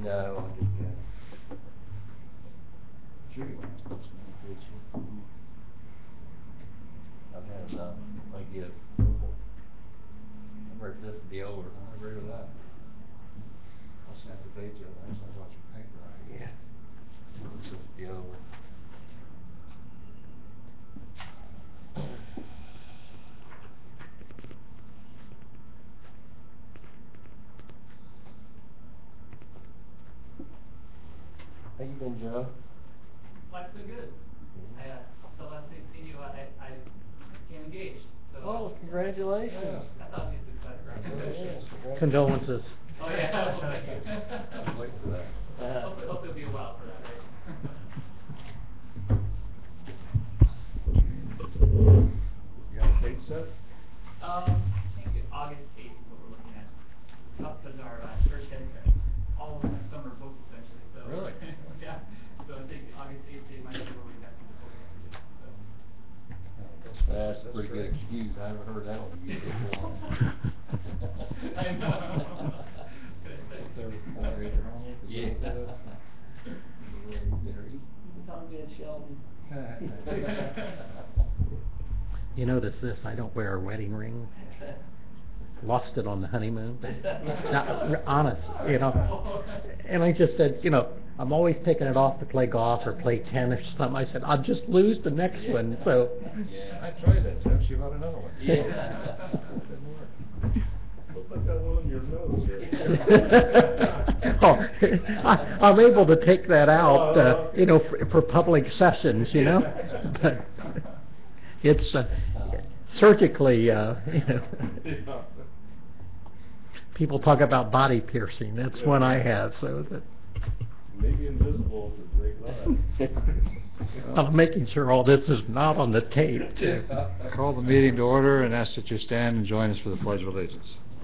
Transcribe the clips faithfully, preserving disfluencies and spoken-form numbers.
No, I didn't get it. Sure you want to. I've had, uh, like, get purple. I remember this is the older one, I agree with that. I'll snap the page up, I just watch your paper right. Yeah. This is the old one. How you been, Joe? Life's so good. Mm-hmm. I, uh, the last thing I seen you, I, I became engaged. So, Oh, congratulations. I thought you was excited. Congratulations. Condolences. Oh, yeah. Thank you. I'm waiting for that. Uh, Hope, hope it'll be a while for that, right? You got a date set? Um, I think it's August eighth is what we're looking at. Up as our, uh, first head, all of my summer books essentially, so. Really? Yeah, so I think August eighth, they might be where we have some books to do, so. That's a pretty good excuse, I haven't heard that one used before. I know. Yeah. You notice this, I don't wear a wedding ring. Lost it on the honeymoon. Not, honest, you know. And I just said, you know, I'm always taking it off to play golf or play tennis or something. I said, I'll just lose the next Yeah. one, so. Yeah. I tried that, Jeff, she bought another one. Yeah. Didn't work. Look like that one on your nose here. Oh, I, I'm able to take that out, uh, you know, for, for public sessions, you know. But it's uh, surgically, uh, you know. People talk about body piercing. That's one I have. So that. Maybe invisible to break live. I'm making sure all this is not on the tape. I call the meeting to order and ask that you stand and join us for the Pledge of Allegiance.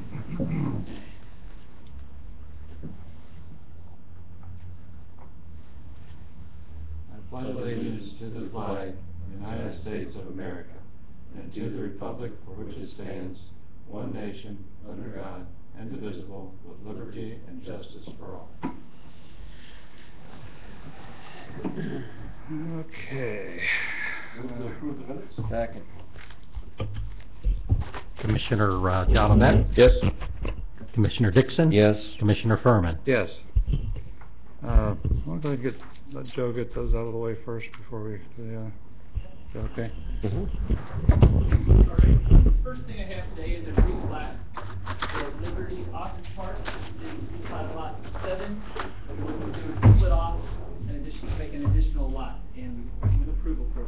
I pledge allegiance to the flag of the United States of America and to the republic for which it stands, one nation, under God, indivisible, with liberty and justice for all. Okay. Move to approve the minutes? Second. Commissioner uh, Jolivet? Yes. Commissioner Dixon? Yes. Commissioner Furman? Yes. Uh, why don't I get, let Joe get those out of the way first before we, do the, uh, is that okay? Mm-hmm. All right, first thing I have today is a replat for Liberty Office Park. They replat lot seven, we're going to do a split off, in addition to make an additional lot, and with approval for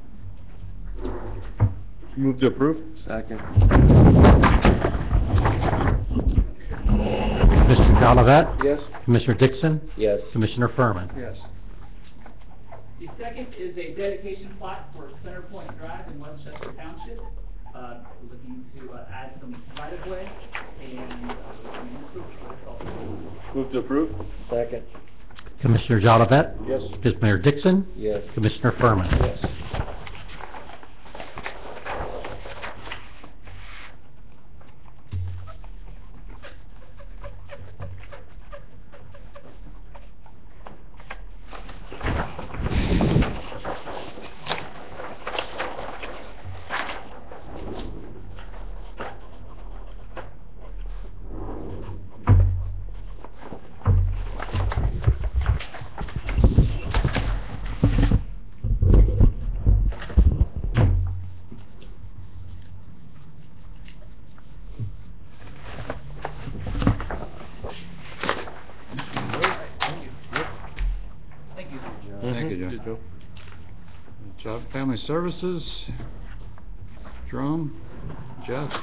it. Move to approve? Second. Mister Jolivet? Yes. Commissioner Dixon? Yes. Commissioner Furman? Yes. The second is a dedication plot for Center Point Drive in Westchester Township. Uh, we're looking to uh, add some right-of-way and uh, looking for approval for this also. Move to approve? Second. Commissioner Jolivet? Yes. Commissioner Dixon? Yes. Commissioner Furman? Yes. Thank you. Thank you, Joe. Job and Family Services, Jerome, Jeff.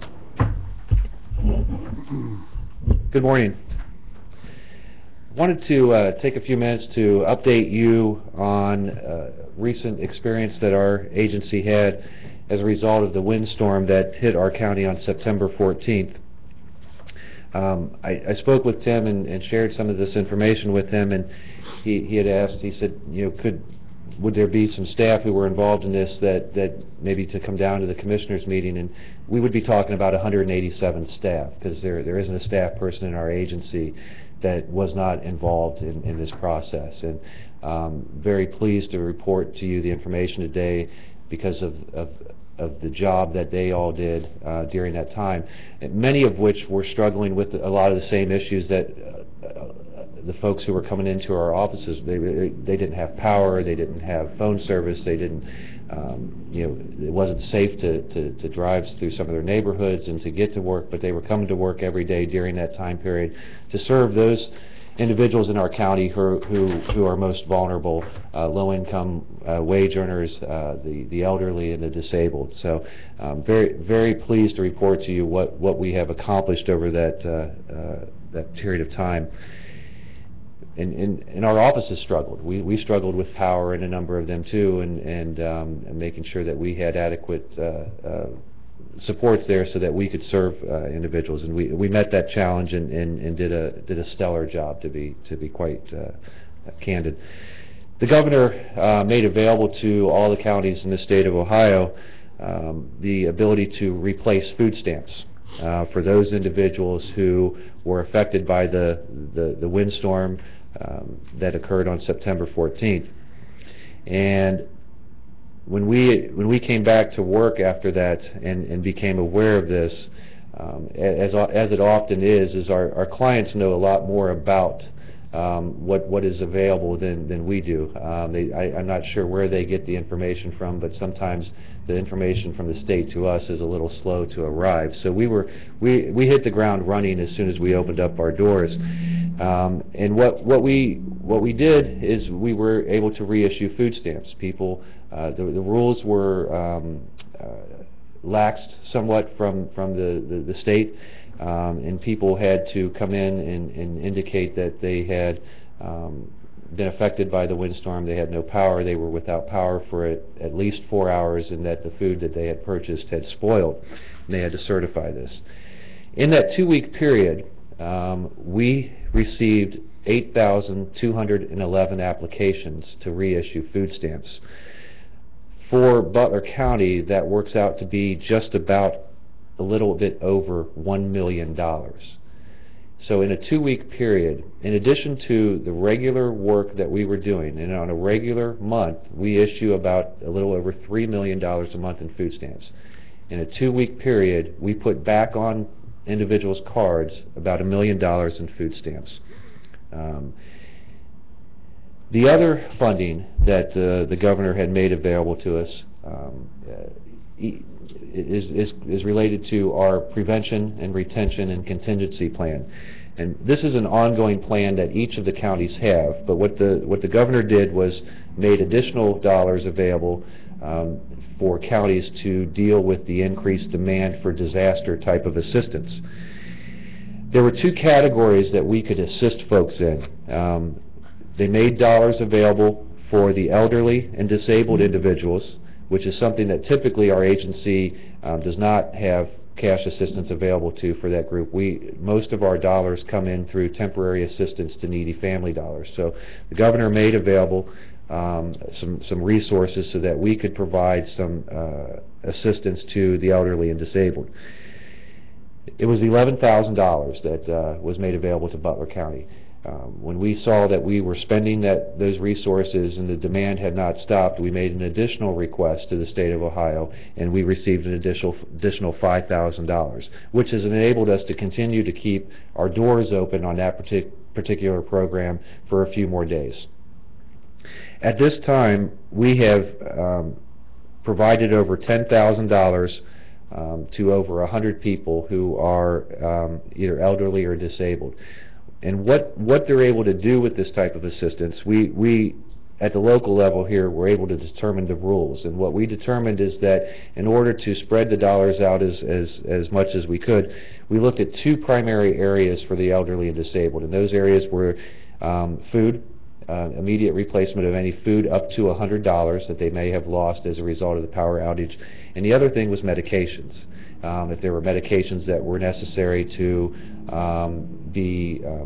Good morning. Wanted to uh, take a few minutes to update you on uh, recent experience that our agency had as a result of the windstorm that hit our county on September fourteenth. Um, I, I spoke with Tim and, and shared some of this information with him, and he, he had asked, he said, you know, could would there be some staff who were involved in this that, that maybe to come down to the commissioners meeting, and we would be talking about one hundred eighty-seven staff, because there there isn't a staff person in our agency that was not involved in, in this process. And um, very pleased to report to you the information today because of, of, of the job that they all did uh, during that time, and many of which were struggling with a lot of the same issues that uh, the folks who were coming into our offices. They, they didn't have power, they didn't have phone service, they didn't, um, you know, it wasn't safe to, to, to drive through some of their neighborhoods and to get to work, but they were coming to work every day during that time period to serve those individuals in our county who, who, who are most vulnerable, uh, low-income uh, wage earners, uh, the, the elderly, and the disabled. So um, very, very pleased to report to you what, what we have accomplished over that, uh, uh, that period of time. And, and, and our offices struggled. We, we struggled with power, and a number of them too, and, and, um, and making sure that we had adequate uh, uh, supports there so that we could serve uh, individuals. And we, we met that challenge and, and, and did a did a stellar job, to be to be quite uh, candid. The governor uh, made available to all the counties in the state of Ohio um, the ability to replace food stamps uh, for those individuals who were affected by the the, the windstorm um, that occurred on September fourteenth. And when we when we came back to work after that and, and became aware of this, um, as as it often is, is our, our clients know a lot more about um, what what is available than than we do. Um, they, I, I'm not sure where they get the information from, but sometimes the information from the state to us is a little slow to arrive. So we were we we hit the ground running as soon as we opened up our doors. Um, and what what we what we did is we were able to reissue food stamps. People. Uh, the, the rules were um, uh, laxed somewhat from, from the, the, the state, um, and people had to come in and, and indicate that they had um, been affected by the windstorm. They had no power, they were without power for at, at least four hours, and that the food that they had purchased had spoiled, and they had to certify this. In that two-week period, um, we received eight thousand two hundred eleven applications to reissue food stamps. For Butler County, that works out to be just about a little bit over one million dollars. So in a two-week period, in addition to the regular work that we were doing, and on a regular month, we issue about a little over three million dollars a month in food stamps. In a two-week period, we put back on individuals' cards about a million dollars in food stamps. Um, The other funding that uh, the governor had made available to us um, uh, is, is, is related to our prevention and retention and contingency plan. And this is an ongoing plan that each of the counties have, but what the, what the governor did was made additional dollars available um, for counties to deal with the increased demand for disaster type of assistance. There were two categories that we could assist folks in. Um, They made dollars available for the elderly and disabled individuals, which is something that typically our agency um, does not have cash assistance available to for that group. We, most of our dollars come in through temporary assistance to needy family dollars. So the governor made available um, some, some resources so that we could provide some uh, assistance to the elderly and disabled. It was eleven thousand dollars that uh, was made available to Butler County. Um, when we saw that we were spending that, those resources and the demand had not stopped, we made an additional request to the state of Ohio, and we received an additional, additional five thousand dollars, which has enabled us to continue to keep our doors open on that partic particular program for a few more days. At this time, we have um, provided over ten thousand dollars um, to over one hundred people who are um, either elderly or disabled. And what, what they're able to do with this type of assistance, we, we at the local level here were able to determine the rules. And what we determined is that in order to spread the dollars out as, as, as much as we could, we looked at two primary areas for the elderly and disabled. And those areas were um, food, uh, immediate replacement of any food up to one hundred dollars that they may have lost as a result of the power outage. And the other thing was medications. Um, if there were medications that were necessary to um, be um,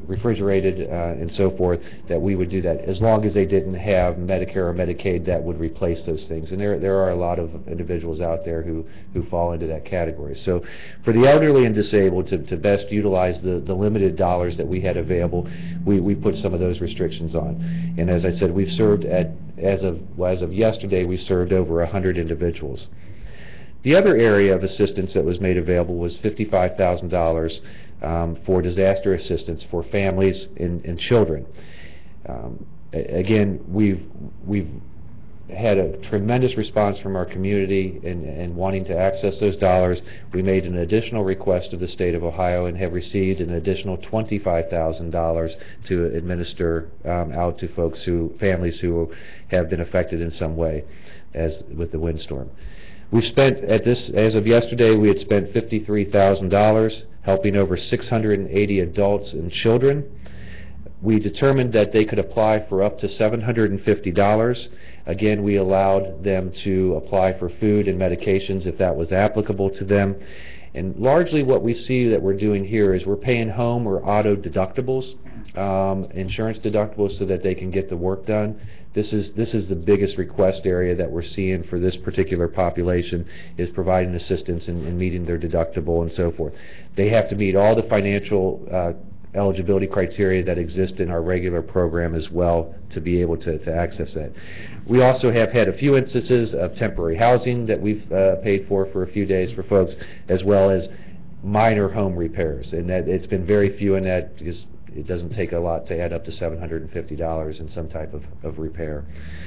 refrigerated uh, and so forth, that we would do that, as long as they didn't have Medicare or Medicaid that would replace those things. And there there are a lot of individuals out there who, who fall into that category. So for the elderly and disabled to, to best utilize the, the limited dollars that we had available, we, we put some of those restrictions on. And as I said, we've served at, as of, well, as of yesterday, we served over one hundred individuals. The other area of assistance that was made available was fifty-five thousand dollars um, for disaster assistance for families and, and children. Um, a- again, we've we've had a tremendous response from our community in, in wanting to access those dollars. We made an additional request of the state of Ohio and have received an additional twenty-five thousand dollars to administer um, out to folks who, families who have been affected in some way as with the windstorm. We've spent, at this, as of yesterday, we had spent fifty-three thousand dollars helping over six hundred eighty adults and children. We determined that they could apply for up to seven hundred fifty dollars. Again, we allowed them to apply for food and medications if that was applicable to them. And largely what we see that we're doing here is we're paying home or auto deductibles, um, insurance deductibles, so that they can get the work done. This is this is the biggest request area that we're seeing for this particular population, is providing assistance in, in meeting their deductible and so forth. They have to meet all the financial uh, eligibility criteria that exist in our regular program as well to be able to, to access that. We also have had a few instances of temporary housing that we've uh, paid for for a few days for folks, as well as minor home repairs, and that it's been very few in that, because it doesn't take a lot to add up to seven hundred fifty dollars in some type of, of repair.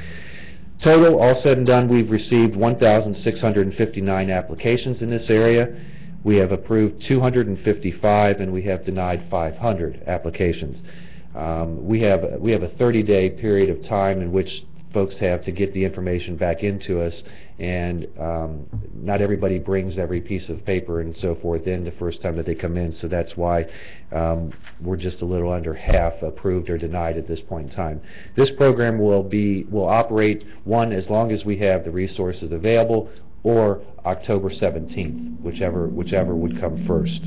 Total, all said and done, we've received one thousand six hundred fifty-nine applications in this area. We have approved two hundred fifty-five, and we have denied five hundred applications. Um, we have we have a thirty day period of time in which folks have to get the information back into us, and um, not everybody brings every piece of paper and so forth in the first time that they come in, so that's why um, we're just a little under half approved or denied at this point in time. This program will be will operate, one, as long as we have the resources available, or October seventeenth, whichever whichever would come first.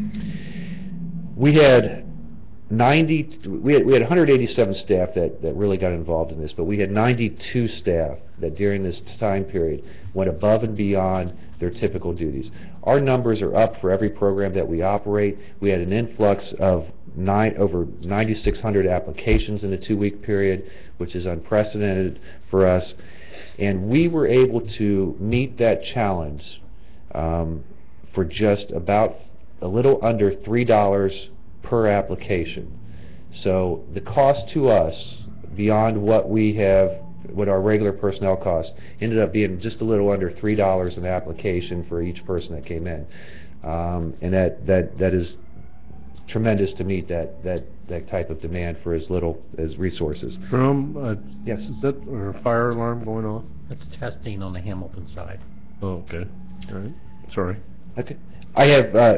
We had ninety, we had, we had one hundred eighty-seven staff that, that really got involved in this, but we had ninety-two staff that during this time period went above and beyond their typical duties. Our numbers are up for every program that we operate. We had an influx of nine, over ninety-six hundred applications in a two-week period, which is unprecedented for us. And we were able to meet that challenge um, for just about a little under three dollars per application. So the cost to us, beyond what we have, what our regular personnel cost, ended up being just a little under three dollars an application for each person that came in. Um, and that, that, that is tremendous to meet that, that, that type of demand for as little as resources. Jerome, uh, Yes. is that a fire alarm going off? That's testing on the Hamilton side. Oh, okay. All right. Sorry. Okay. I have uh,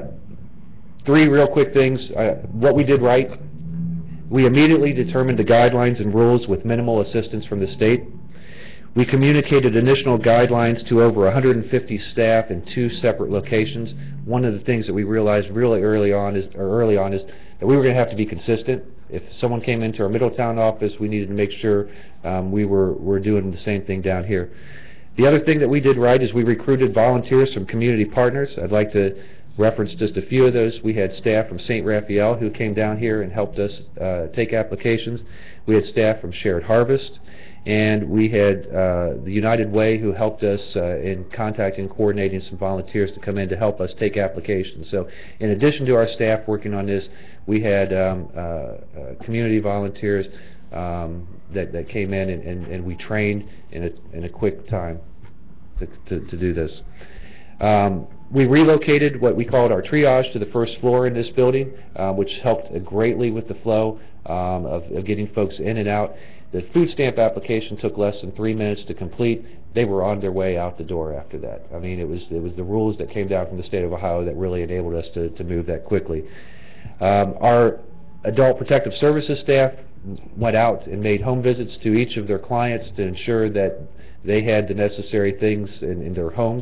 three real quick things. Uh, what we did right: we immediately determined the guidelines and rules with minimal assistance from the state. We communicated initial guidelines to over one hundred fifty staff in two separate locations. One of the things that we realized really early on is, or early on, is that we were going to have to be consistent. If someone came into our Middletown office, we needed to make sure um, we were, were doing the same thing down here. The other thing that we did right is we recruited volunteers from community partners. I'd like to reference just a few of those. We had staff from Saint Raphael who came down here and helped us uh, take applications. We had staff from Shared Harvest, and we had uh, the United Way who helped us uh, in contacting and coordinating some volunteers to come in to help us take applications. So in addition to our staff working on this, we had um, uh, uh, community volunteers um, that, that came in, and, and, and we trained in a, in a quick time to, to, to do this. Um, we relocated what we called our triage to the first floor in this building, uh, which helped uh, greatly with the flow um, of, of getting folks in and out. The food stamp application took less than three minutes to complete. They were on their way out the door after that. I mean, it was it was the rules that came down from the state of Ohio that really enabled us to, to move that quickly. Um, our adult protective services staff went out and made home visits to each of their clients to ensure that they had the necessary things in, in their homes.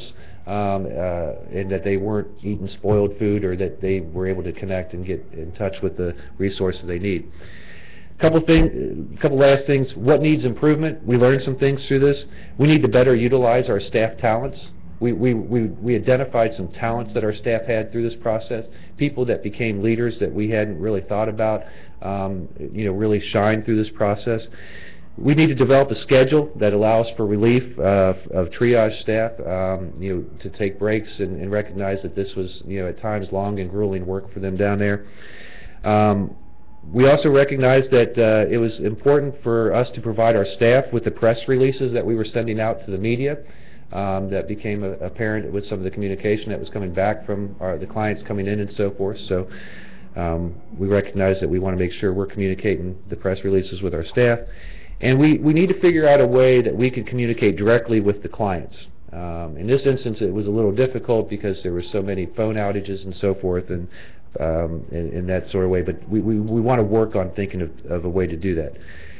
um, uh, and that they weren't eating spoiled food, or that they were able to connect and get in touch with the resources they need. Couple thing, couple last things. What needs improvement? We learned some things through this. We need to better utilize our staff talents. We, we, we, we identified some talents that our staff had through this process, people that became leaders that we hadn't really thought about, um, you know, really shine through this process. We need to develop a schedule that allows for relief uh, of triage staff, um, you know, to take breaks and, and recognize that this was, you know, at times long and grueling work for them down there. Um, We also recognized that uh, it was important for us to provide our staff with the press releases that we were sending out to the media. Um, that became a, apparent with some of the communication that was coming back from our, the clients coming in and so forth. So um, we recognize that we want to make sure we're communicating the press releases with our staff. And we, we need to figure out a way that we can communicate directly with the clients. Um, in this instance, it was a little difficult because there were so many phone outages and so forth, and um, in, in that sort of way. But we, we, we want to work on thinking of, of a way to do that.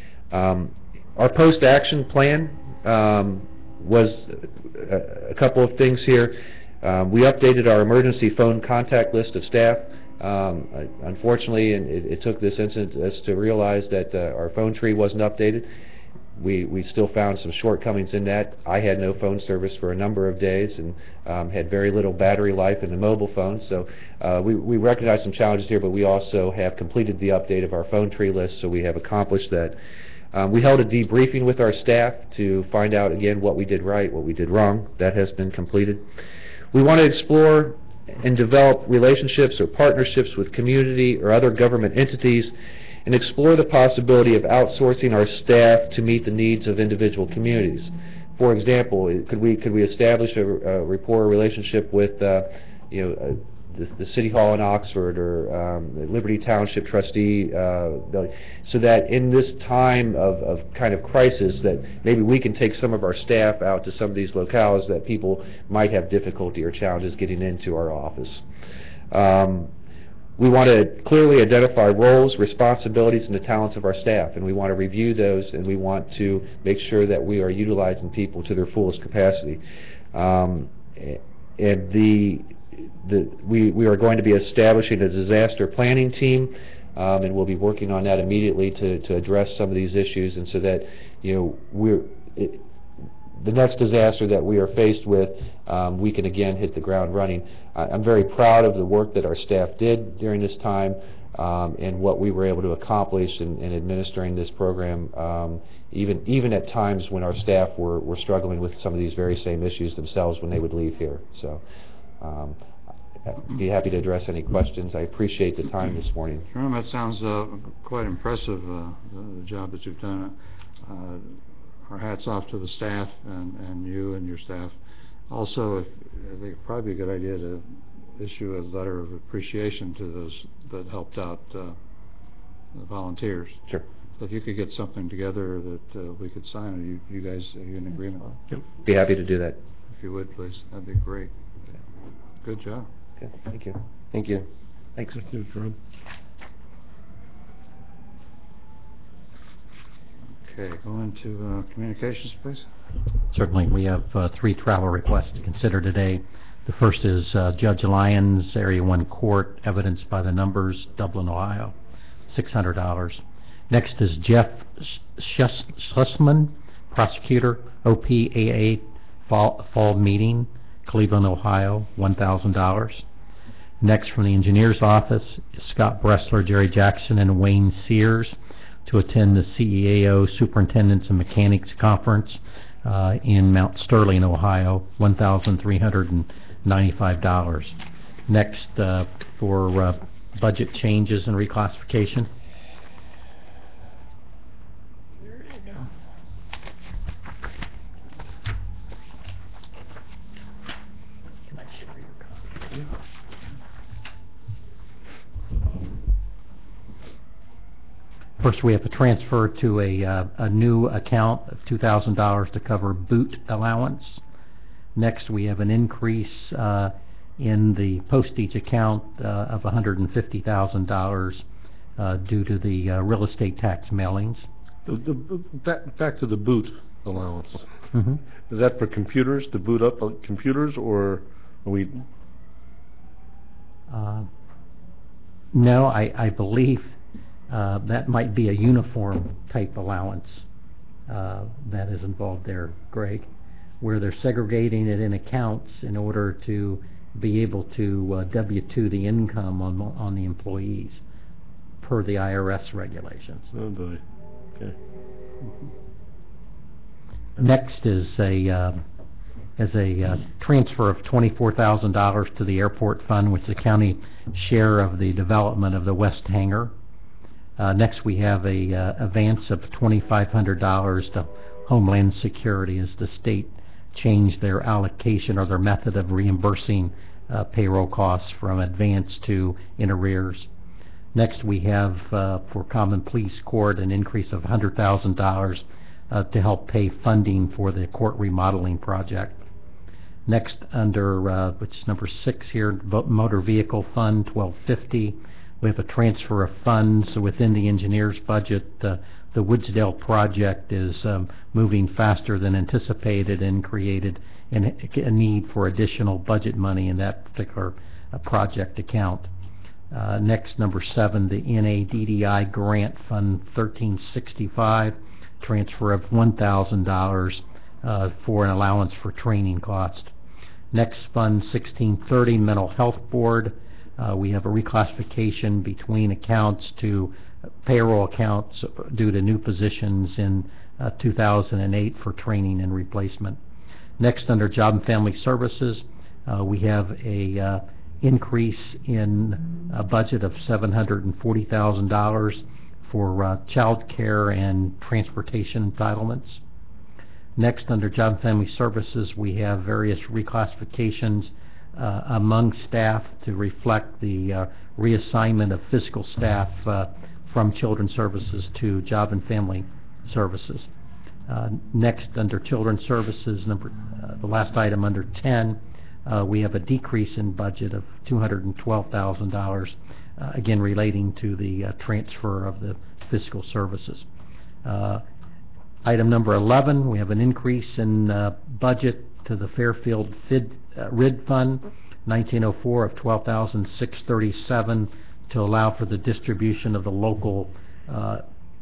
Um, our post-action plan um, was a, a couple of things here. Um, we updated our emergency phone contact list of staff. Um, unfortunately, and it, it took this incident us to realize that uh, our phone tree wasn't updated. We, we still found some shortcomings in that. I had no phone service for a number of days and um, had very little battery life in the mobile phone. So uh, we, we recognize some challenges here, but we also have completed the update of our phone tree list, so we have accomplished that. Um, we held a debriefing with our staff to find out again what we did right, what we did wrong. That has been completed. We want to explore and develop relationships or partnerships with community or other government entities, and explore the possibility of outsourcing our staff to meet the needs of individual communities. For example, could we could we establish a, a rapport relationship with uh, you know uh, the, the City Hall in Oxford or um, the Liberty Township trustee, uh, so that in this time of, of kind of crisis, that maybe we can take some of our staff out to some of these locales that people might have difficulty or challenges getting into our office. Um, We want to clearly identify roles, responsibilities, and the talents of our staff, and we want to review those, and we want to make sure that we are utilizing people to their fullest capacity. Um, and the, the, we, we are going to be establishing a disaster planning team, um, and we'll be working on that immediately to, to address some of these issues, and so that, you know, we're, it, the next disaster that we are faced with, um, we can again hit the ground running. I, I'm very proud of the work that our staff did during this time, um, and what we were able to accomplish in, in administering this program, um, even even at times when our staff were, were struggling with some of these very same issues themselves when they would leave here. So um, I'd be happy to address any questions. I appreciate the time this morning. Jerome, that sounds uh, quite impressive, uh, the, the job that you've done. Uh, Our hats off to the staff and, and you and your staff. Also, if, I think it'd probably be a good idea to issue a letter of appreciation to those that helped out uh, the volunteers. Sure. So if you could get something together that uh, we could sign, are you, you guys, are you in agreement? Yep. Be happy to do that. If you would, please. That'd be great. Good job. Okay. Thank you. Thank you. Thanks. Thank you, Jerome. Okay, go into uh, communications, please. Certainly, we have uh, three travel requests to consider today. The first is uh, Judge Lyons, Area one Court, evidence by the numbers, Dublin, Ohio, six hundred dollars. Next is Jeff Sussman, prosecutor, O P A A Fall, Fall Meeting, Cleveland, Ohio, one thousand dollars. Next, from the engineer's office, is Scott Bressler, Jerry Jackson, and Wayne Sears, to attend the C E A O Superintendents and Mechanics Conference uh, in Mount Sterling, Ohio, one thousand three hundred ninety-five dollars. Next, uh, for uh, budget changes and reclassification. There you go. Can I share your copy? Yeah. First, we have to transfer to a, uh, a new account of two thousand dollars to cover boot allowance. Next, we have an increase uh, in the postage account uh, of one hundred fifty thousand dollars uh, due to the uh, real estate tax mailings. The, the, back, back to the boot allowance. Mm-hmm. Is that for computers, to boot up uh, computers, or are we, Uh, No, I, I believe uh, that might be a uniform type allowance uh, that is involved there, Greg, where they're segregating it in accounts in order to be able to uh, W two the income on, mo- on the employees per the I R S regulations. oh boy, okay. Next is a, uh, is a uh, transfer of twenty-four thousand dollars to the airport fund, which is the county share of the development of the west hangar. Uh, next, we have a uh, advance of twenty-five hundred dollars to Homeland Security as the state changed their allocation or their method of reimbursing uh, payroll costs from advance to in arrears. Next, we have uh, for Common Police Court an increase of one hundred thousand dollars uh, to help pay funding for the court remodeling project. Next, under uh, which is number six here, vo- Motor Vehicle Fund twelve fifty. We have a transfer of funds within the engineer's budget. Uh, the Woodsdale project is um, moving faster than anticipated and created an, a need for additional budget money in that particular uh, project account. Uh, next, number seven, the N A D D I Grant Fund thirteen sixty-five, transfer of one thousand dollars uh, for an allowance for training cost. Next, Fund sixteen thirty, Mental Health Board. Uh, we have a reclassification between accounts to payroll accounts due to new positions in uh, two thousand eight for training and replacement. Next, under Job and Family Services, uh, we have a uh, increase in a budget of seven hundred forty thousand dollars for uh, child care and transportation entitlements. Next, under Job and Family Services, we have various reclassifications uh, among staff to reflect the uh, reassignment of physical staff uh, from Children's Services to Job and Family Services. Uh, next, under Children's Services, number uh, the last item under ten, uh, we have a decrease in budget of two hundred twelve thousand dollars, uh, again relating to the uh, transfer of the fiscal services. Uh, item number eleven, we have an increase in uh, budget to the Fairfield F I D, uh, R I D Fund, nineteen oh four of twelve thousand six hundred thirty-seven, to allow for the distribution of the local uh,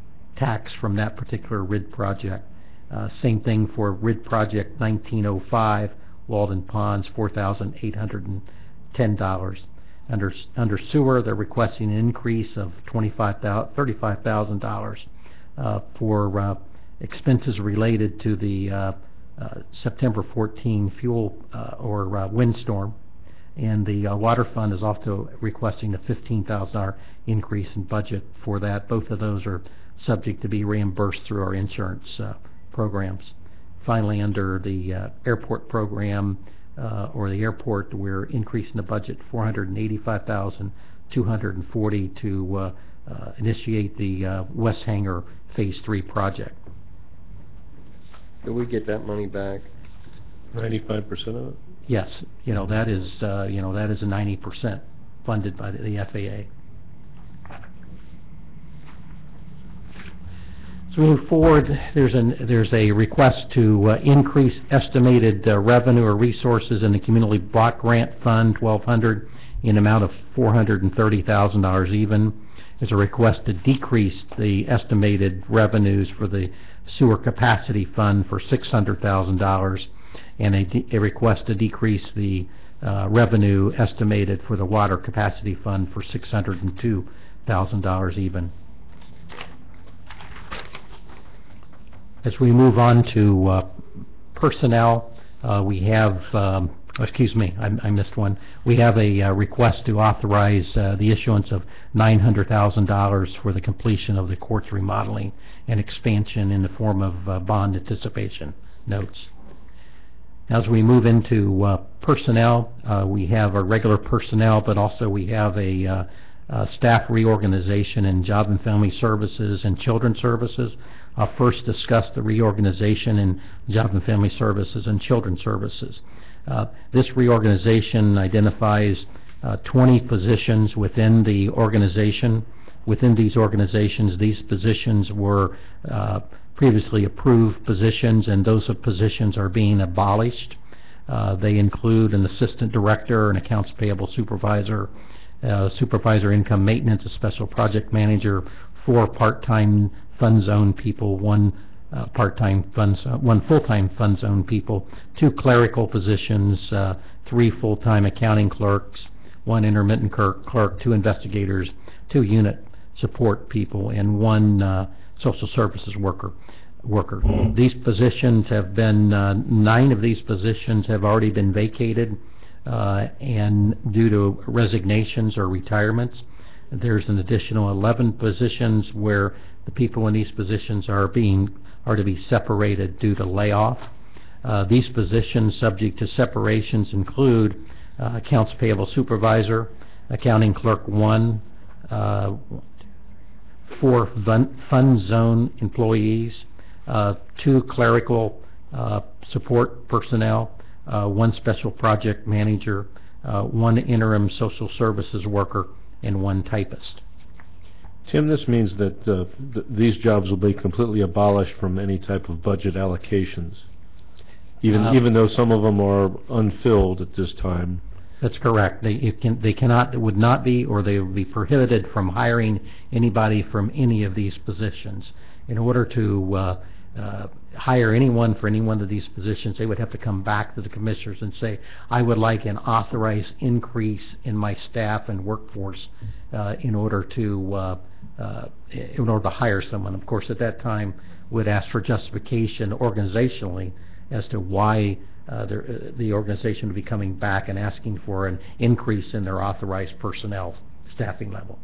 tax from that particular R I D project. Uh, same thing for R I D project nineteen oh five, Walden Ponds, four thousand eight hundred ten dollars. Under under sewer, they're requesting an increase of twenty-five thousand, thirty-five thousand dollars uh, for uh, expenses related to the uh, uh, September fourteenth fuel uh, or uh, windstorm. And the uh, water fund is also requesting a fifteen thousand dollars increase in budget for that. Both of those are subject to be reimbursed through our insurance uh, programs. Finally, under the uh, airport program uh, or the airport, we're increasing the budget four hundred eighty-five thousand two hundred forty to uh, uh, initiate the uh, West Hangar Phase three project. Do we get that money back? Ninety-five percent of it? Yes, you know, that is, uh, you know, that is a ninety percent funded by the, the F A A. As we move forward, there's an there's a request to uh, increase estimated uh, revenue or resources in the Community Block Grant Fund twelve hundred in amount of four hundred thirty thousand dollars even. There's a request to decrease the estimated revenues for the Sewer Capacity Fund for six hundred thousand dollars, and a, de a request to decrease the uh, revenue estimated for the Water Capacity Fund for six hundred two thousand dollars even. As we move on to uh, personnel, uh, we have, um, excuse me, I, I missed one. We have a uh, request to authorize uh, the issuance of nine hundred thousand dollars for the completion of the court's remodeling and expansion in the form of uh, bond anticipation notes. As we move into uh, personnel, uh, we have our regular personnel, but also we have a uh, uh, staff reorganization in Job and Family Services and Children's Services. I'll first discuss the reorganization in Job and Family Services and Children's Services. Uh, this reorganization identifies uh, twenty positions within the organization. Within these organizations, these positions were uh, previously approved positions, and those positions are being abolished. Uh, they include an assistant director, an accounts payable supervisor, uh, supervisor income maintenance, a special project manager, four part-time fund zone people, one uh, part-time fund, zo- one full-time fund zone people, two clerical positions, uh, three full-time accounting clerks, one intermittent clerk, clerk, two investigators, two unit support people, and one uh, social services worker. worker. These positions have been, uh, nine of these positions have already been vacated, uh, and due to resignations or retirements. There's an additional eleven positions where the people in these positions are being, are to be separated due to layoff. Uh, these positions subject to separations include uh, accounts payable supervisor, accounting clerk one, uh, four fun- fund zone employees, uh, two clerical uh, support personnel, uh, one special project manager, uh, one interim social services worker, and one typist. Tim, this means that uh, th- these jobs will be completely abolished from any type of budget allocations, even Um, even though some of them are unfilled at this time. That's correct. They, it can, they cannot, would not be, or they would be prohibited from hiring anybody from any of these positions. In order to uh, uh, hire anyone for any one of these positions, they would have to come back to the commissioners and say, I would like an authorized increase in my staff and workforce uh, in order to uh, uh, in order to hire someone. Of course, at that time, would ask for justification organizationally as to why uh, the, the organization would be coming back and asking for an increase in their authorized personnel staffing level.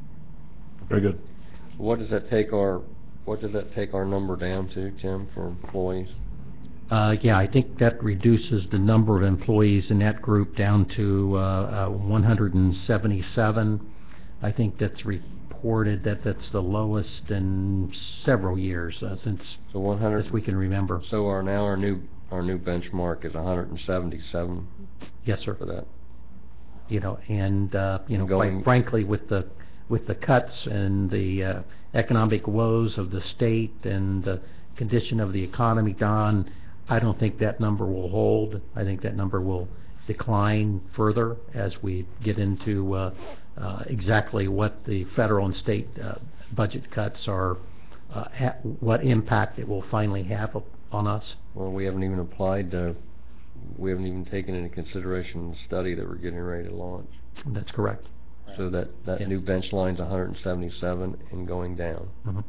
Very good. What does that take our, what does that take our number down to, Tim, for employees? Uh, yeah, I think that reduces the number of employees in that group down to uh, uh, one hundred seventy-seven. I think that's reported that that's the lowest in several years uh, since So one hundred. as we can remember. So our, now our new, our new benchmark is one hundred seventy-seven Yes, sir. for that. You know, and uh, you know, Going- quite frankly, with the with the cuts and the uh, economic woes of the state and the condition of the economy, Don, I don't think that number will hold. I think that number will decline further as we get into uh, uh, exactly what the federal and state uh, budget cuts are, uh, ha- what impact it will finally have up- on us. Well, we haven't even applied to, we haven't even taken into consideration the study that we're getting ready to launch. That's correct. So that, that Yeah. new bench line's one hundred seventy-seven and going down. Mhm.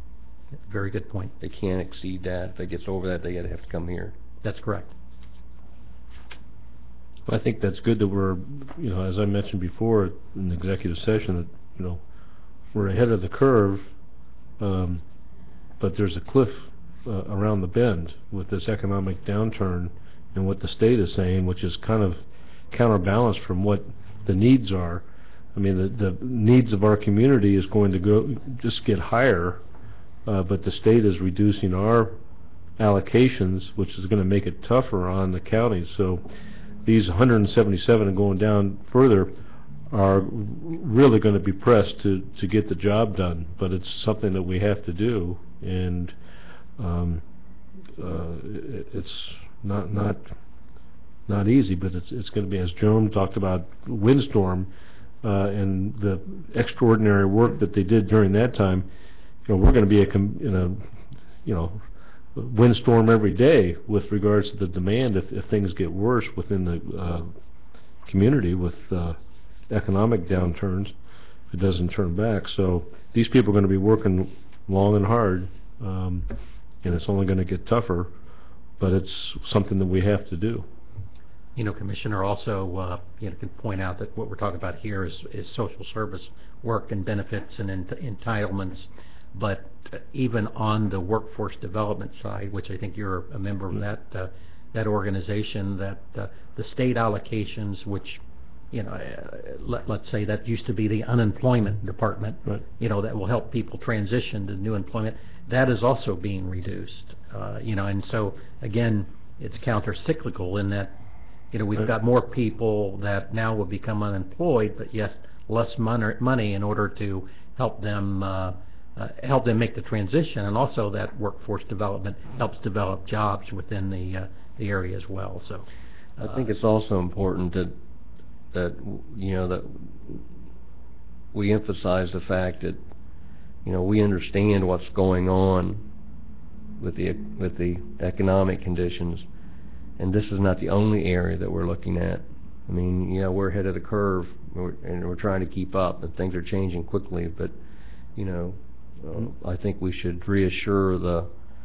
Very good point. They can't exceed that. If they gets over that, they gotta have to come here. That's correct. I think that's good that we're, you know, as I mentioned before in the executive session, that, you know, we're ahead of the curve, um, but there's a cliff uh, around the bend with this economic downturn and what the state is saying, which is kind of counterbalanced from what the needs are. I mean, the, the needs of our community is going to go, just get higher, uh, but the state is reducing our allocations, which is going to make it tougher on the counties. So these one hundred seventy-seven and going down further are really going to be pressed to, to get the job done, but it's something that we have to do, and um, uh, it, it's not not not easy, but it's it's going to be, as Joan talked about, windstorm uh, and the extraordinary work that they did during that time. You know, we're going to be a com in a you know windstorm every day with regards to the demand if, if things get worse within the uh, community with uh, economic downturns, if it doesn't turn back. So these people are going to be working long and hard, um, and it's only going to get tougher, but it's something that we have to do. You know, Commissioner, also, uh, you know, can point out that what we're talking about here is, is social service work and benefits and ent entitlements, but uh, even on the workforce development side, which I think you're a member of that, uh, that organization, that uh, the state allocations, which, you know, uh, let, let's say that used to be the unemployment department, Right. you know, that will help people transition to new employment, that is also being reduced, uh, you know, and so, again, it's counter-cyclical in that, you know, we've Right. got more people that now will become unemployed, but yet less mon money in order to help them uh, uh, help them make the transition, and also that workforce development helps develop jobs within the uh, the area as well. So, I uh, think it's also important that, that, you know, that we emphasize the fact that, you know, we understand what's going on with the, with the economic conditions, and this is not the only area that we're looking at. I mean, yeah, we're ahead of the curve, we're, and we're trying to keep up, and things are changing quickly, but, you know, uh, I think we should reassure the,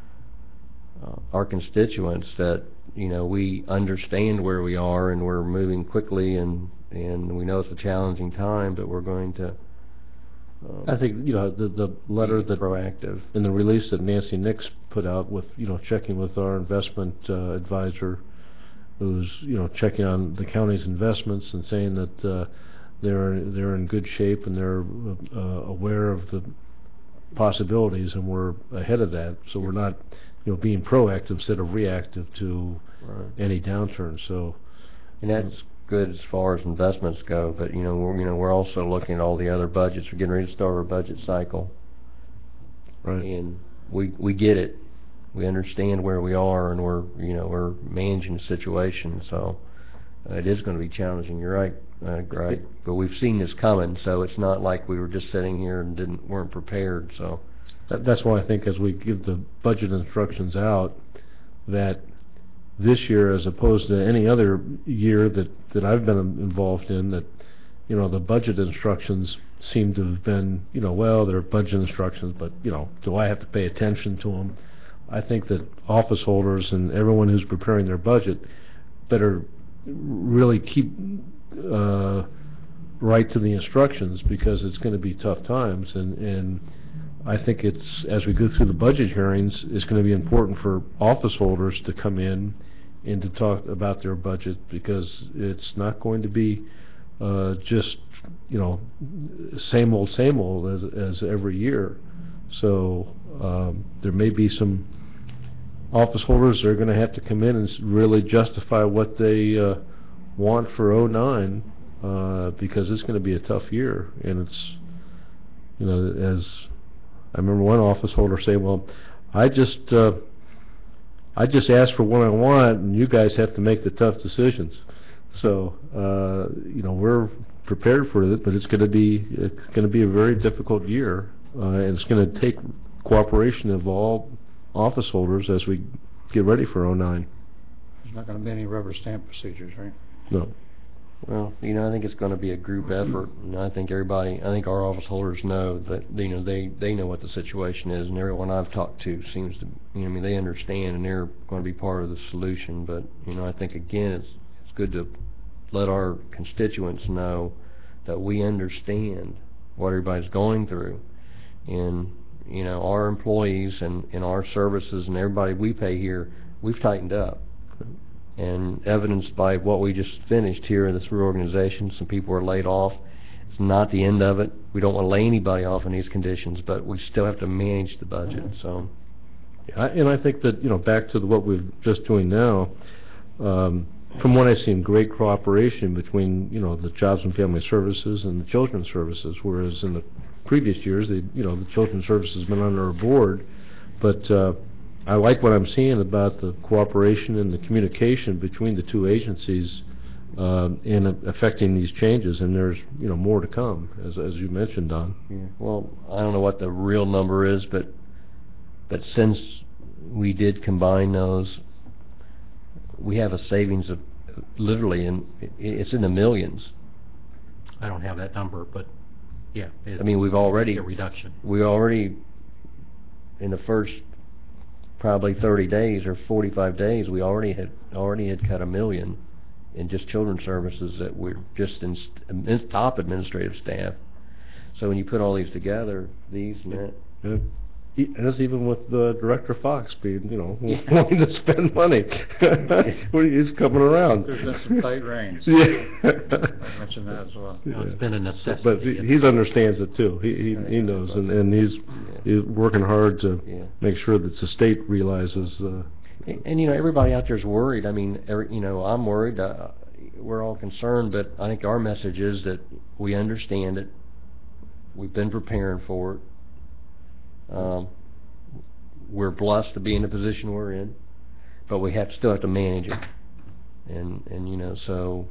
uh, our constituents that, you know, we understand where we are, and we're moving quickly, and, and we know it's a challenging time, but we're going to, um, I think, you know, the, the letter be that, proactive. in the release that Nancy Nix put out with, you know, checking with our investment uh, advisor, who's, you know, checking on the county's investments and saying that uh, they're, they're in good shape and they're uh, aware of the possibilities, and we're ahead of that, so we're not, you know, being proactive instead of reactive to Right. any downturn. So, And that's good as far as investments go, but, you know, we're, you know, we're also looking at all the other budgets. We're getting ready to start our budget cycle. right. And we, we get it. We understand where we are, and we're, you know, we're managing the situation, so uh, it is gonna be challenging. You're right, uh, Greg. But we've seen this coming, so it's not like we were just sitting here and didn't, weren't prepared, so. That, that's why I think as we give the budget instructions out, that this year, as opposed to any other year that, that I've been involved in, that, you know, the budget instructions seem to have been, you know, well, they're budget instructions, but, you know, do I have to pay attention to them? I think that office holders and everyone who's preparing their budget better really keep uh, right to the instructions, because it's going to be tough times, and, and I think it's, as we go through the budget hearings, it's going to be important for office holders to come in and to talk about their budget, because it's not going to be uh, just, you know, same old, same old as, as every year. So um, there may be some office holders that are going to have to come in and s- really justify what they uh, want for oh nine, uh, because it's going to be a tough year, and it's, you know, as I remember one office holder say, well, I just uh, I just ask for what I want, and you guys have to make the tough decisions. So uh, you know, we're prepared for it, but it's going to be it's going to be a very difficult year, uh, and it's going to take cooperation of all office holders as we get ready for oh nine. There's not gonna be any rubber stamp procedures, right? No. Well, you know, I think it's gonna be a group effort, and I think everybody, I think our office holders know that, you know, they, they know what the situation is, and everyone I've talked to seems to, you know, I mean, they understand, and they're gonna be part of the solution, but, you know, I think, again, it's, it's good to let our constituents know that we understand what everybody's going through, and, you know, our employees and, and our services and everybody we pay here, we've tightened up. And evidenced by what we just finished here in this reorganization, some people are laid off. It's not the end of it. We don't want to lay anybody off in these conditions, but we still have to manage the budget, so. I, and I think that, you know, back to the, what we're just doing now, um, from what I've seen, great cooperation between, you know, the Jobs and Family Services and the Children's Services, whereas in the previous years, the, you know, the Children's Services has been under our board, but uh, I like what I'm seeing about the cooperation and the communication between the two agencies uh, in uh, affecting these changes, and there's, you know, more to come, as, as you mentioned, Don. Yeah, well, I don't know what the real number is, but, but since we did combine those, we have a savings of literally in, i- it's in the millions. I don't have that number, but yeah, it, I mean, we've already, a reduction. we already, in the first probably thirty days or forty-five days, we already had, already had cut a million in just children's services that we're just in, st- in top administrative staff. So when you put all these together, these meant, Yeah. E- As even with the Director Fox being, you know, wanting to spend money. Well, he's coming around. There's been some tight reins. Yeah. I mentioned that as well. You know, it's been a necessity. But he he's understands it too. He, he, he knows, and, and he's, he's working hard to Yeah. make sure that the state realizes, uh, and, and you know, everybody out there's worried. I mean, every, you know, I'm worried, uh, we're all concerned, but I think our message is that we understand it, we've been preparing for it, Um, we're blessed to be in the position we're in, but we have, still have to manage it. And, and, you know, so,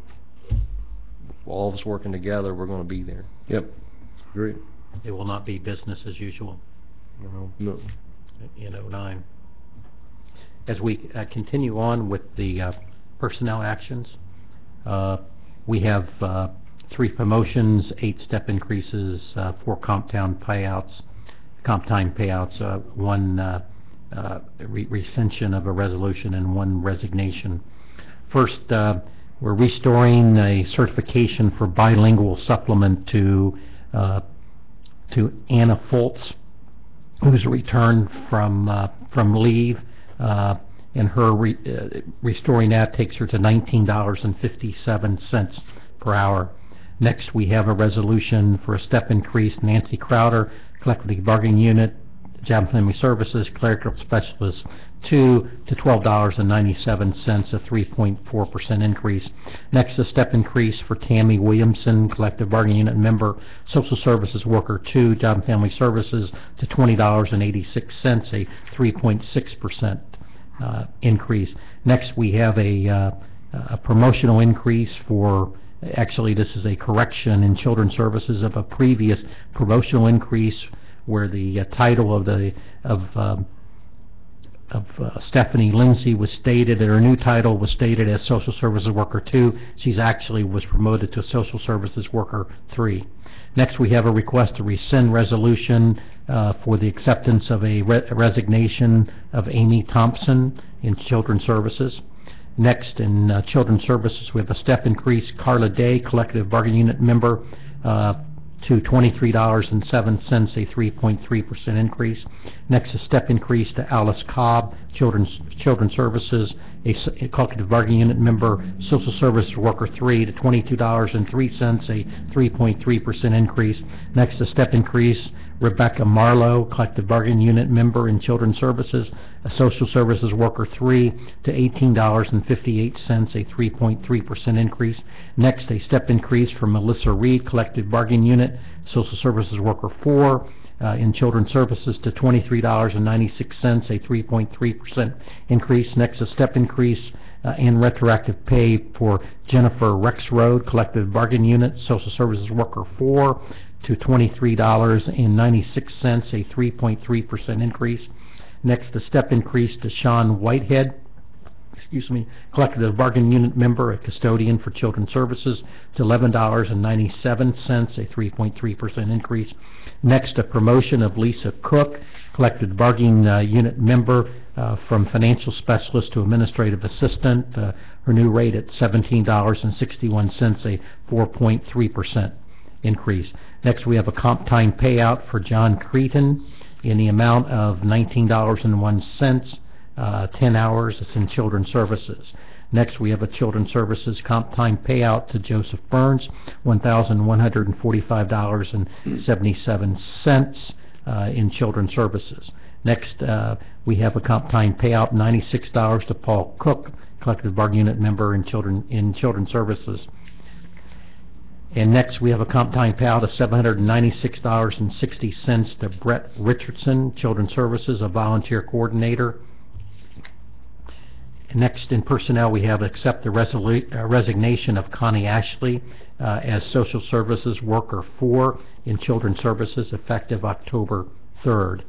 all of us working together, we're gonna be there. Yep, great. It will not be business as usual, you know, No, in oh nine. As we uh, continue on with the uh, personnel actions, uh, we have uh, three promotions, eight step increases, uh, four comp town payouts, comp time payouts, uh, one uh, uh, re rescission of a resolution, and one resignation. First, uh, we're restoring a certification for bilingual supplement to uh, to Anna Foltz, who's returned from uh, from leave, uh, and her re uh, restoring that takes her to nineteen dollars and fifty-seven cents per hour. Next, we have a resolution for a step increase. Nancy Crowder, Collective Bargaining Unit, Job and Family Services, Clerical Specialist two, to twelve dollars and ninety-seven cents, a three point four percent increase. Next, a step increase for Tammy Williamson, Collective Bargaining Unit member, Social Services Worker two, Job and Family Services, to twenty dollars and eighty-six cents, a three point six percent uh, increase. Next, we have a, uh, a promotional increase for, actually this is a correction in Children's Services of a previous promotional increase where the uh, title of the of um, of uh, Stephanie Lindsay was stated, that her new title was stated as Social Services Worker two. She's actually was promoted to Social Services Worker three. Next, we have a request to rescind resolution uh, for the acceptance of a, re a resignation of Amy Thompson in Children's Services. Next, in uh, Children's Services, we have a step increase, Carla Day, Collective Bargaining Unit member, uh, to twenty-three dollars and seven cents, a three point three percent increase. Next, a step increase to Alice Cobb, Children's Children's Services, a, a Collective Bargaining Unit member, Social Services Worker three, to twenty-two dollars and three cents, a three point three percent increase. Next, a step increase, Rebecca Marlowe, Collective Bargaining Unit member in Children's Services, a Social Services Worker three, to eighteen dollars and fifty-eight cents, a three point three percent increase. Next, a step increase for Melissa Reed, Collective Bargaining Unit, Social Services Worker four, uh, in Children's Services, to twenty-three dollars and ninety-six cents, a three point three percent increase. Next, a step increase uh, and retroactive pay for Jennifer Rexroad, Collective Bargaining Unit, Social Services Worker four, to twenty-three dollars and ninety-six cents, a three point three percent increase. Next, a step increase to Sean Whitehead, excuse me, Collective Bargaining Unit member, a custodian for Children's Services, to eleven dollars and ninety-seven cents, a three point three percent increase. Next, a promotion of Lisa Cook, Collective Bargaining uh, Unit member, uh, from financial specialist to administrative assistant, uh, her new rate at seventeen dollars and sixty-one cents, a four point three percent increase. Next, we have a comp time payout for John Cretin in the amount of nineteen dollars and one cent, uh, ten hours. It's in Children's Services. Next, we have a Children's Services comp time payout to Joseph Burns, one thousand one hundred forty-five dollars and seventy-seven cents, uh, in Children's Services. Next, uh, we have a comp time payout, ninety-six dollars, to Paul Cook, Collective Bargaining Unit member in Children in Children's Services. And next, we have a comp time payout of seven hundred ninety-six dollars and sixty cents to Brett Richardson, Children's Services, a volunteer coordinator. And next, in personnel, we have accept the resolu uh, resignation of Connie Ashley uh, as Social Services Worker four in Children's Services, effective October third.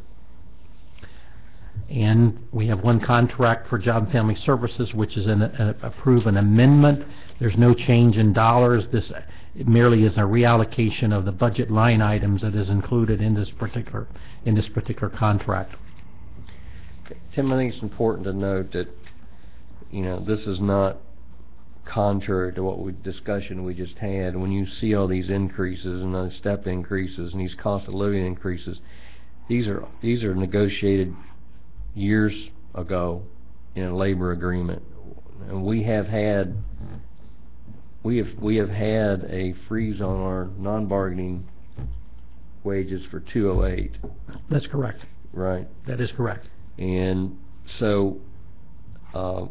And we have one contract for Job and Family Services, which is an uh, approve an amendment. There's no change in dollars. This It merely is a reallocation of the budget line items that is included in this particular in this particular contract. Tim, I think it's important to note that, you know, this is not contrary to what we discussion we just had. When you see all these increases and those step increases and these cost of living increases, these are these are negotiated years ago in a labor agreement, and we have had. We have we have had a freeze on our non-bargaining wages for two oh eight. That's correct. Right. That is correct. And so uh,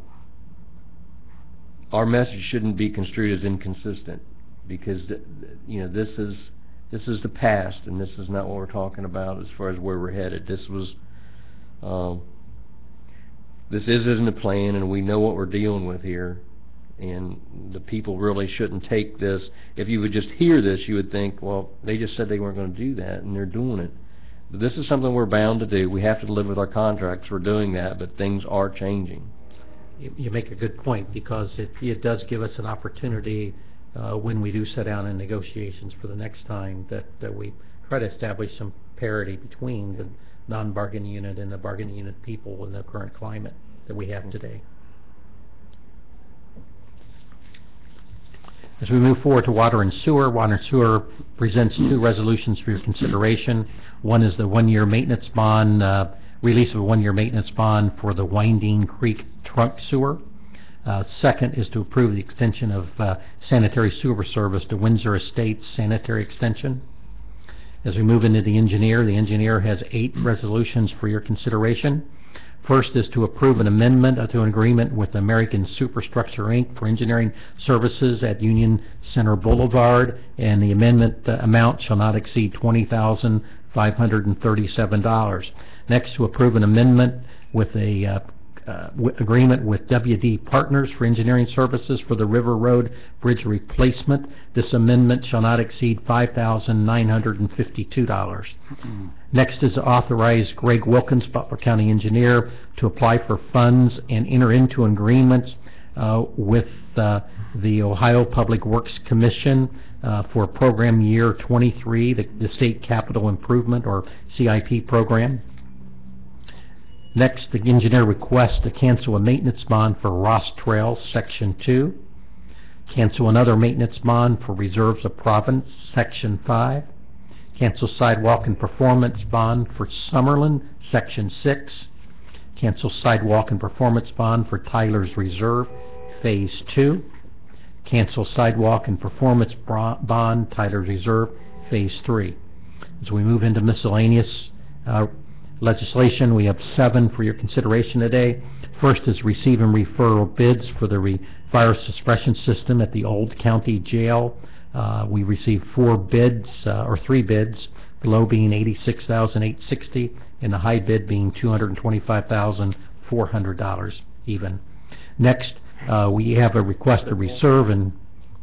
our message shouldn't be construed as inconsistent, because th th you know this is this is the past, and this is not what we're talking about as far as where we're headed. This was, um, this isn't a plan, and we know what we're dealing with here. And the people really shouldn't take this. If you would just hear this, you would think, well, they just said they weren't going to do that, and they're doing it. But this is something we're bound to do. We have to live with our contracts. We're doing that, but things are changing. You, you make a good point, because it, it does give us an opportunity uh, when we do sit down in negotiations for the next time that, that we try to establish some parity between the non-bargaining unit and the bargaining unit people in the current climate that we have today. As we move forward to water and sewer, water and sewer presents two resolutions for your consideration. One is the one-year maintenance bond, uh, release of a one-year maintenance bond for the Winding Creek trunk sewer. Uh, second is to approve the extension of uh, sanitary sewer service to Windsor Estates Sanitary Extension. As we move into the engineer, the engineer has eight resolutions for your consideration. First is to approve an amendment to an agreement with American Superstructure, Incorporated for engineering services at Union Center Boulevard, and the amendment uh, amount shall not exceed twenty thousand five hundred thirty-seven dollars. Next, to approve an amendment with a uh, uh, w agreement with W D Partners for engineering services for the River Road Bridge replacement. This amendment shall not exceed five thousand nine hundred fifty-two dollars. Mm-hmm. Next is to authorize Greg Wilkins, Butler County Engineer, to apply for funds and enter into agreements uh, with uh, the Ohio Public Works Commission uh, for program year twenty-three, the, the State Capital Improvement or C I P program. Next, the engineer requests to cancel a maintenance bond for Ross Trail, Section two. Cancel another maintenance bond for Reserves of Province, Section five. Cancel sidewalk and performance bond for Summerlin, Section six. Cancel sidewalk and performance bond for Tyler's Reserve, Phase two. Cancel sidewalk and performance bond, Tyler's Reserve, Phase three. As we move into miscellaneous uh, legislation, we have seven for your consideration today. First is receive and refer bids for the re fire suppression system at the Old County Jail. Uh, we received four bids, uh, or three bids, the low being eighty-six thousand eight hundred sixty dollars and the high bid being two hundred twenty-five thousand four hundred dollars even. Next, uh, we have a request to reserve and...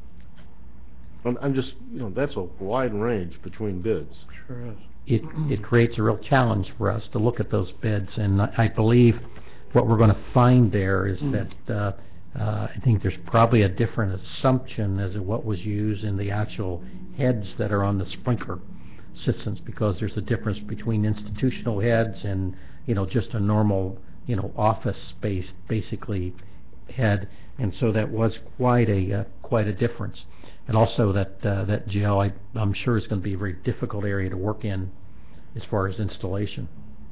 I'm, I'm just, you know, that's a wide range between bids. Sure is. It, it creates a real challenge for us to look at those bids, and I, I believe what we're going to find there is mm. that uh, uh, I think there's probably a different assumption as to what was used in the actual heads that are on the sprinkler systems, because there's a difference between institutional heads and, you know, just a normal, you know, office space basically head, and so that was quite a uh, quite a difference. And also that uh, that jail, I, I'm sure, is going to be a very difficult area to work in as far as installation.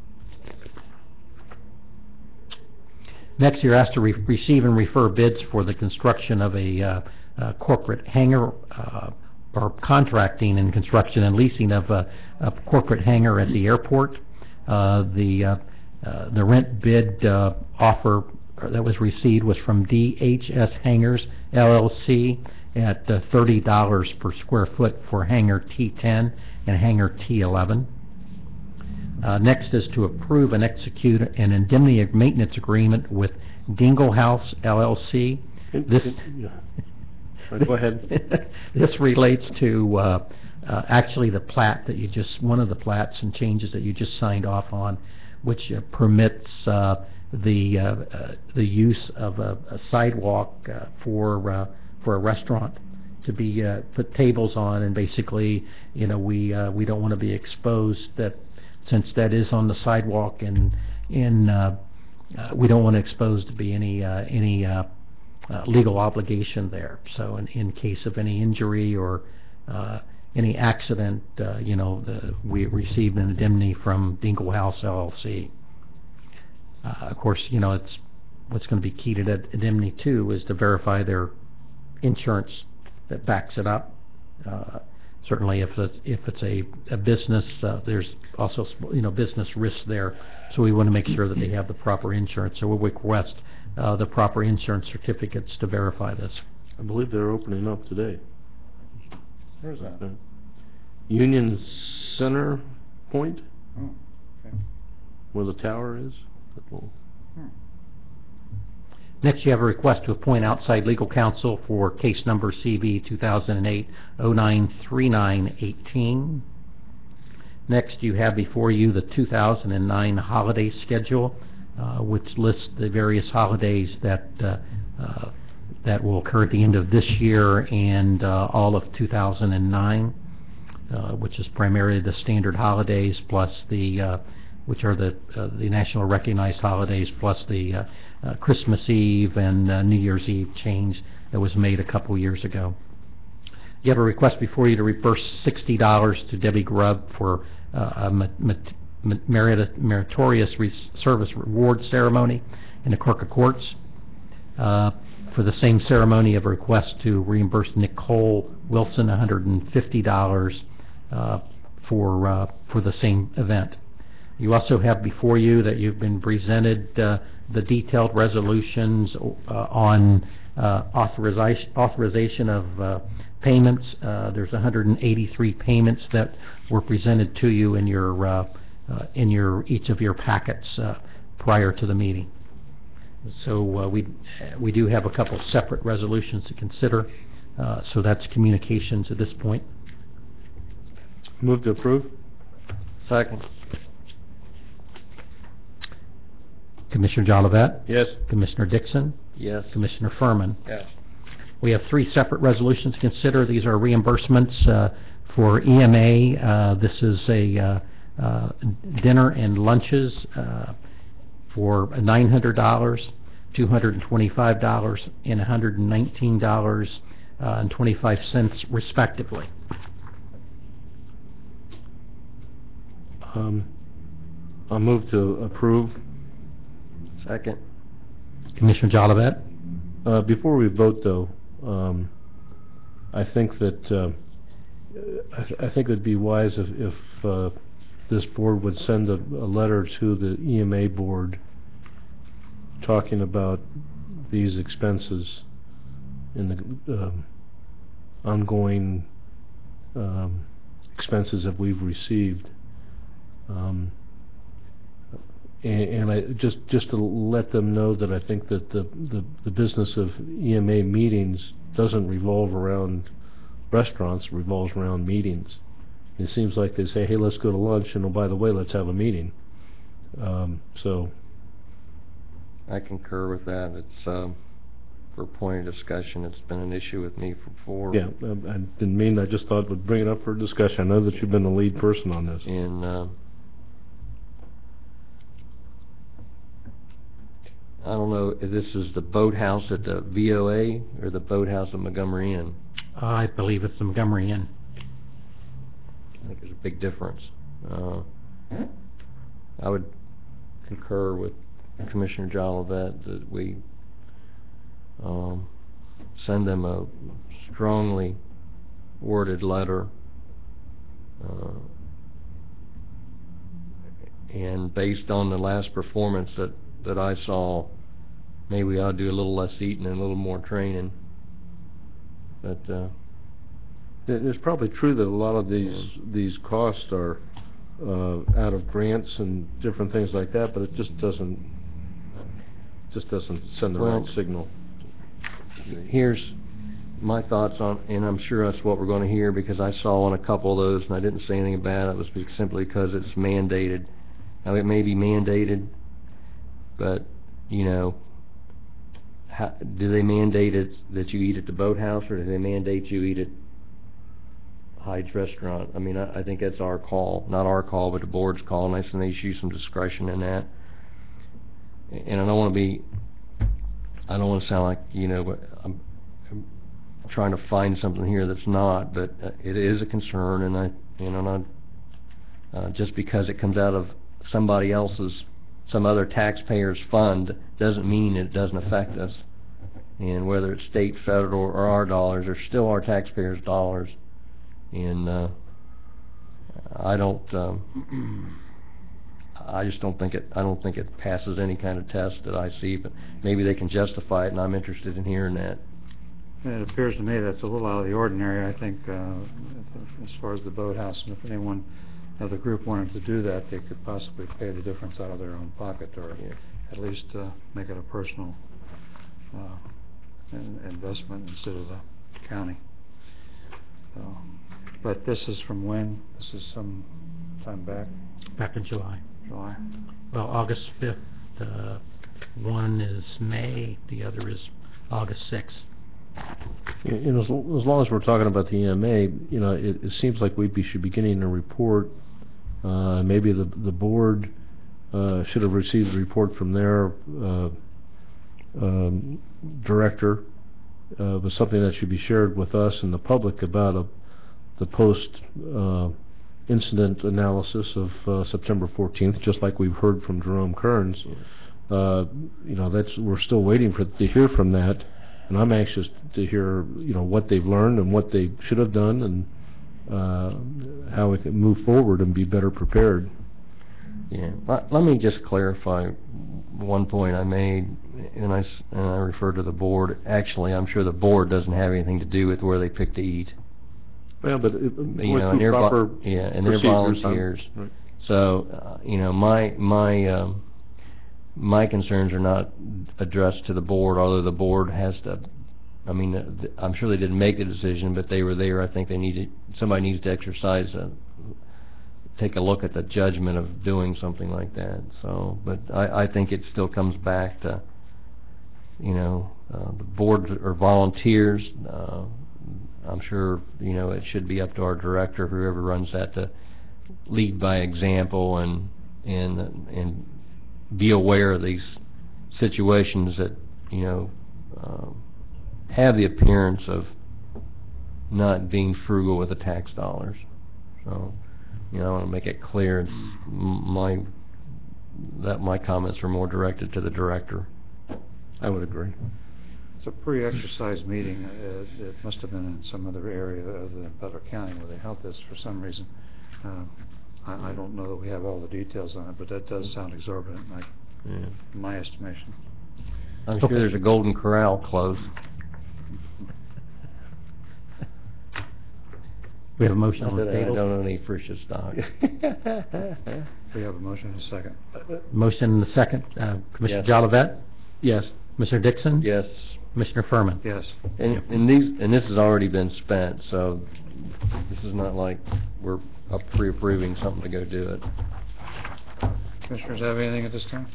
Next, you're asked to re receive and refer bids for the construction of a uh, uh, corporate hangar, uh, or contracting and construction and leasing of a, a corporate hangar at the airport. Uh, the uh, uh, the rent bid uh, offer that was received was from D H S Hangars L L C at uh, thirty dollars per square foot for hangar T ten and hangar T eleven. Uh, next is to approve and execute an indemnity maintenance agreement with Dingle House L L C. This, yeah. Right, go ahead. This relates to uh, uh, actually the plat that you just, one of the plats and changes that you just signed off on, which uh, permits uh, the uh, uh, the use of a, a sidewalk uh, for uh, for a restaurant to be uh, put tables on, and basically, you know, we uh, we don't want to be exposed, that since that is on the sidewalk, and in uh, uh, we don't want to expose to be any uh, any uh, uh, legal obligation there. So in, in case of any injury or uh, any accident, uh, you know, the, we received an indemnity from Dingle House L L C. Uh, of course, you know, it's what's going to be key to that indemnity too is to verify their insurance that backs it up. Uh, certainly, if it's, if it's a, a business, uh, there's also, you know, business risk there. So we want to make sure that they have the proper insurance. So we'll request uh, the proper insurance certificates to verify this. I believe they're opening up today. Where's that? Union Center Point, Oh, okay. where the tower is. That little- Next, you have a request to appoint outside legal counsel for case number C V two thousand eight oh nine three nine eighteen. Next, you have before you the two thousand nine holiday schedule, uh, which lists the various holidays that uh, uh, that will occur at the end of this year and uh, all of two thousand nine, uh, which is primarily the standard holidays plus the uh, which are the uh, the national recognized holidays plus the uh, uh, Christmas Eve and uh, New Year's Eve change that was made a couple years ago. You have a request before you to reimburse sixty dollars to Debbie Grubb for uh, a mat- mat- mat- merit- meritorious re- service reward ceremony in the Clerk of Courts. Uh, for the same ceremony, you have a request to reimburse Nicole Wilson one hundred fifty dollars uh, for uh, for the same event. You also have before you that you've been presented uh, the detailed resolutions uh, on uh, authorization authorization of uh, payments. Uh, there's one hundred eighty-three payments that were presented to you in your uh, uh, in your each of your packets uh, prior to the meeting. So uh, we we do have a couple separate resolutions to consider. Uh, so that's communications at this point. Move to approve. Second. Commissioner Jolivet, Yes. Commissioner Dixon, Yes. Commissioner Furman. Yes. We have three separate resolutions to consider. These are reimbursements uh, for E M A. Uh, this is a uh, uh, dinner and lunches uh, for nine hundred dollars, two hundred twenty-five dollars, and one hundred nineteen dollars and twenty-five cents respectively. Um, I'll move to approve. Second. Commissioner Jolivet? Uh, before we vote, though, um, I think that uh, I, th I think it'd be wise if, if uh, this board would send a, a letter to the E M A board talking about these expenses and the um, ongoing um, expenses that we've received. Um, And, and I, just, just to let them know that I think that the, the, the business of E M A meetings doesn't revolve around restaurants, it revolves around meetings. It seems like they say, hey, let's go to lunch, and oh, by the way, let's have a meeting. Um, so, I concur with that. It's, um, for point of discussion, it's been an issue with me for before. yeah, um, I didn't mean, I just thought would bring it up for discussion. I know that you've been the lead person on this. And, uh, I don't know if this is the boathouse at the V O A or the boathouse at Montgomery Inn. I believe it's the Montgomery Inn. I think there's a big difference. Uh, I would concur with Commissioner Jolivet that we um, send them a strongly worded letter uh, and based on the last performance that, that I saw, maybe we ought to do a little less eating and a little more training. But uh, It- It's probably true that a lot of these, these costs are uh, out of grants and different things like that, but it just doesn't, just doesn't send the right Well, signal. here's my thoughts on, and I'm sure that's what we're going to hear, because I saw on a couple of those and I didn't say anything about it. It was be- simply because it's mandated. Now, it may be mandated, but, you know, how, do they mandate it that you eat at the boathouse, or do they mandate you eat at Hyde's Restaurant? I mean, I, I think that's our call, not our call, but the board's call, and I think they should use some discretion in that. And I don't want to be, I don't want to sound like, you know, but I'm, I'm trying to find something here that's not, but uh, it is a concern, and I, you know, not, uh, just because it comes out of somebody else's, some other taxpayer's fund, doesn't mean it doesn't affect us. And whether it's state, federal, or our dollars, they're still our taxpayers' dollars. And uh, I don't, um, I just don't think it, I don't think it passes any kind of test that I see, but maybe they can justify it, and I'm interested in hearing that. It appears to me that's a little out of the ordinary, I think, uh, as far as the boathouse, and if anyone of the group wanted to do that, they could possibly pay the difference out of their own pocket, or Yeah. at least uh, make it a personal uh, in- investment instead of the county. So, but this is from when? This is some time back, Back in July. July? Well, August fifth, uh, one is May, the other is August sixth. You you know, as l- as long as we're talking about the E M A, you know, it, it seems like we be, should be getting a report. Uh, maybe the, the board, uh, should have received a report from their, uh, um, director, uh, but something that should be shared with us and the public about a, the post, uh, incident analysis of, uh, September fourteenth, just like we've heard from Jerome Kearns. Uh, you know, that's, we're still waiting for, to hear from that. And I'm anxious to hear, you know, what they've learned and what they should have done, and uh, how we can move forward and be better prepared. Yeah, let, let me just clarify one point I made, and I, s- and I refer to the board. Actually, I'm sure the board doesn't have anything to do with where they pick to eat. Well, but it, You know, and they're, vo- yeah, and they're volunteers. Right. So, uh, you know, my, my, um, my concerns are not addressed to the board, although the board has to, I mean, uh, th- I'm sure they didn't make the decision, but they were there. I think they needed, somebody needs to exercise, a, take a look at the judgment of doing something like that. So, but I, I think it still comes back to, you know, uh, the board or volunteers. Uh, I'm sure, you know, it should be up to our director, whoever runs that, to lead by example and, and, and be aware of these situations that, you know, um, have the appearance of not being frugal with the tax dollars. So, you know, I want to make it clear, it's m- my, that my comments are more directed to the director. I would agree. It's a pre-exercise meeting. Uh, It must have been in some other area other than Butler County where they held this for some reason. Uh, I I don't know that we have all the details on it, but that does sound exorbitant, like, Yeah. in my estimation. I'm sure there's a Golden Corral close. We have a motion on Not the that I table. don't own any Frisch's stock. We have a motion and a second. Motion and the second. Uh, Commissioner Yes. Jolivet? Yes. Commissioner Dixon? Yes. Commissioner Furman? Yes. And, and these, and this has already been spent, so this is not like we're up pre-approving something to go do it. Commissioners have anything at this time?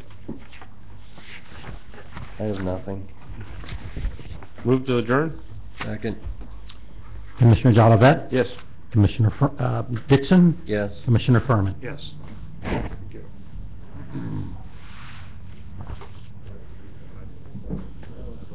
I have nothing. Move to adjourn? Second. Commissioner Jolivet? Yes. Commissioner Fur- uh, Dixon? Yes. Commissioner Furman? Yes. Thank you.